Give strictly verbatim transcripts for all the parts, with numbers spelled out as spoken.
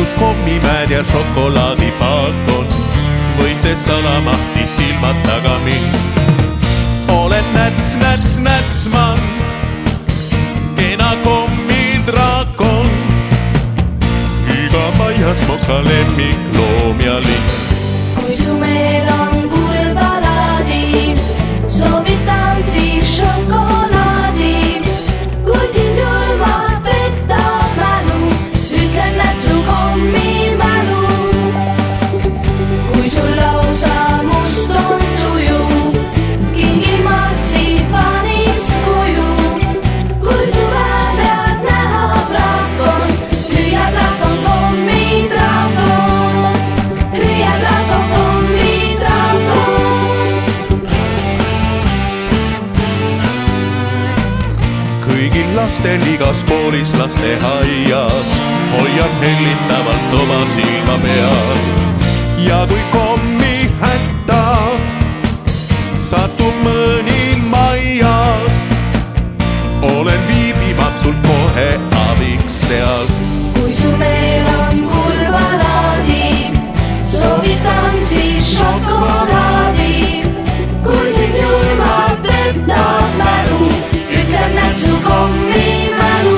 kus kommimäed ja šokolaadipaak on. Võite salamahti silmad taga mind. Olen näts, näts, nätsman, kena kommidraakon. Iga majas moka lemmik loom ja linn. Kui su meel on kurbalaadi, soovitan siis šokolaadi. Kui sind julmab petab mälu, ütlen nätsu kommi mälu. Kui sul lausa must on tuju, kingin martsipanist kuju. Kui su päev pead näha draakon, hüüa draakon kommi draakon. Hüüa draakon kommi draakon. Kõigil lastel igas koolis lasteaias hoian hellitavalt oma silma peal. Ja kui kommi hätta satub mõni majas, olen viibimatult kohe abiks seal. Kui su meel on kurbalaadi, soovitan siis šokolaadi. Kui sind julmab petab mälu, ütlen nätsu kommi mälu.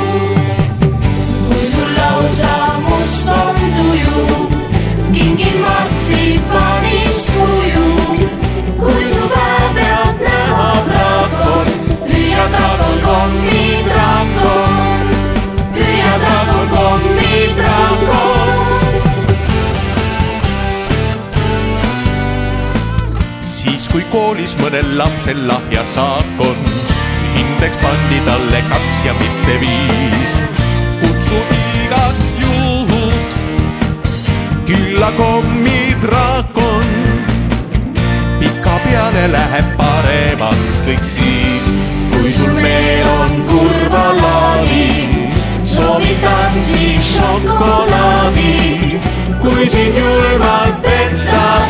Kui sul lausa must on tuju, kingin martsipanist kuju. Kui su päev pead näha draakon, hüüa draakon kommi draakon. Hüüa draakon kommi draakon. Siis kui koolis mõnel lapsel lahja saak on, hindeks pandi talle kaks ja mitte viis. Kutsu igaks juhuks külla kommi draakon. Pika peale läheb paremaks kõik siis. Kui sul meel on kurbalaadi, soovitan siis šokolaadi. Kui sind julmalt petab